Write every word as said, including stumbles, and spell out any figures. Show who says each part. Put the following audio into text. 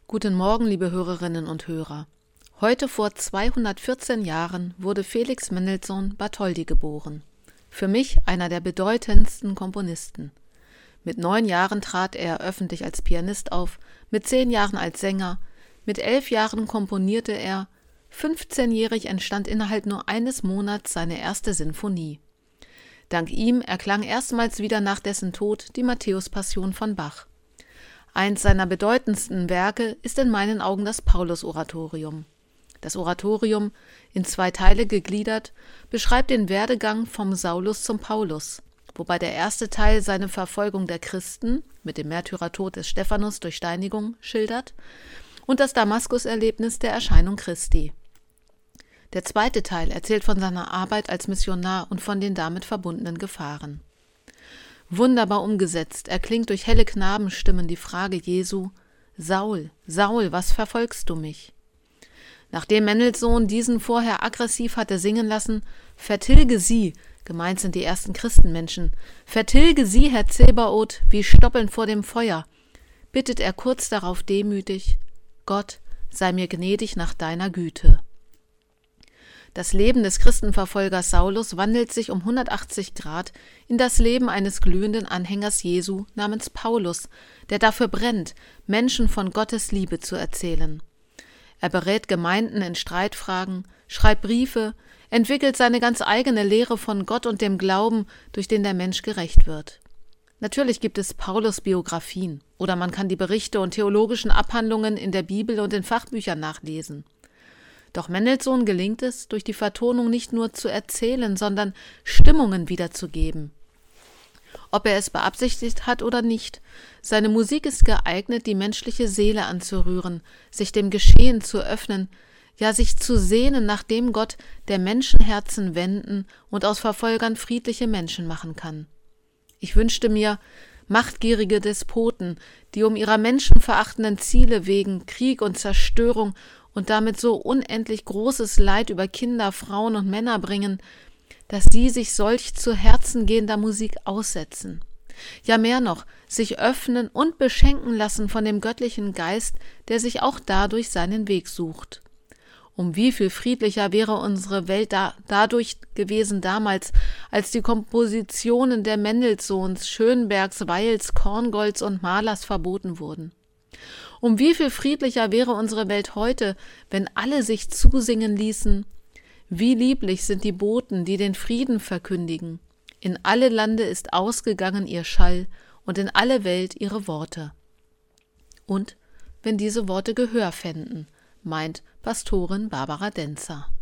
Speaker 1: Guten Morgen, liebe Hörerinnen und Hörer. Heute vor zweihundertvierzehn Jahren wurde Felix Mendelssohn Bartholdy geboren. Für mich einer der bedeutendsten Komponisten. Mit neun Jahren trat er öffentlich als Pianist auf, mit zehn Jahren als Sänger, mit elf Jahren komponierte er, fünfzehnjährig entstand innerhalb nur eines Monats seine erste Sinfonie. Dank ihm erklang erstmals wieder nach dessen Tod die Matthäus-Passion von Bach. Eins seiner bedeutendsten Werke ist in meinen Augen das Paulus-Oratorium. Das Oratorium, in zwei Teile gegliedert, beschreibt den Werdegang vom Saulus zum Paulus, wobei der erste Teil seine Verfolgung der Christen mit dem Märtyrertod des Stephanus durch Steinigung schildert und das Damaskus-Erlebnis der Erscheinung Christi. Der zweite Teil erzählt von seiner Arbeit als Missionar und von den damit verbundenen Gefahren. Wunderbar umgesetzt erklingt durch helle Knabenstimmen die Frage Jesu: Saul, Saul, was verfolgst du mich? Nachdem Mendelssohn diesen vorher aggressiv hatte singen lassen, vertilge sie, gemeint sind die ersten Christenmenschen, vertilge sie, Herr Zebaoth, wie Stoppeln vor dem Feuer, bittet er kurz darauf demütig: Gott, sei mir gnädig nach deiner Güte. Das Leben des Christenverfolgers Saulus wandelt sich um hundertachtzig Grad in das Leben eines glühenden Anhängers Jesu namens Paulus, der dafür brennt, Menschen von Gottes Liebe zu erzählen. Er berät Gemeinden in Streitfragen, schreibt Briefe, entwickelt seine ganz eigene Lehre von Gott und dem Glauben, durch den der Mensch gerecht wird. Natürlich gibt es Paulus-Biografien oder man kann die Berichte und theologischen Abhandlungen in der Bibel und in Fachbüchern nachlesen. Doch Mendelssohn gelingt es, durch die Vertonung nicht nur zu erzählen, sondern Stimmungen wiederzugeben. Ob er es beabsichtigt hat oder nicht, seine Musik ist geeignet, die menschliche Seele anzurühren, sich dem Geschehen zu öffnen, ja sich zu sehnen nach dem Gott, der Menschenherzen wenden und aus Verfolgern friedliche Menschen machen kann. Ich wünschte mir, machtgierige Despoten, die um ihrer menschenverachtenden Ziele wegen Krieg und Zerstörung und damit so unendlich großes Leid über Kinder, Frauen und Männer bringen, dass sie sich solch zu Herzen gehender Musik aussetzen. Ja mehr noch, sich öffnen und beschenken lassen von dem göttlichen Geist, der sich auch dadurch seinen Weg sucht. Um wie viel friedlicher wäre unsere Welt da, dadurch gewesen damals, als die Kompositionen der Mendelssohns, Schönbergs, Weils, Korngolds und Mahlers verboten wurden. Um wie viel friedlicher wäre unsere Welt heute, wenn alle sich zusingen ließen: Wie lieblich sind die Boten, die den Frieden verkündigen. In alle Lande ist ausgegangen ihr Schall und in alle Welt ihre Worte. Und wenn diese Worte Gehör fänden, meint Pastorin Barbara Denzer.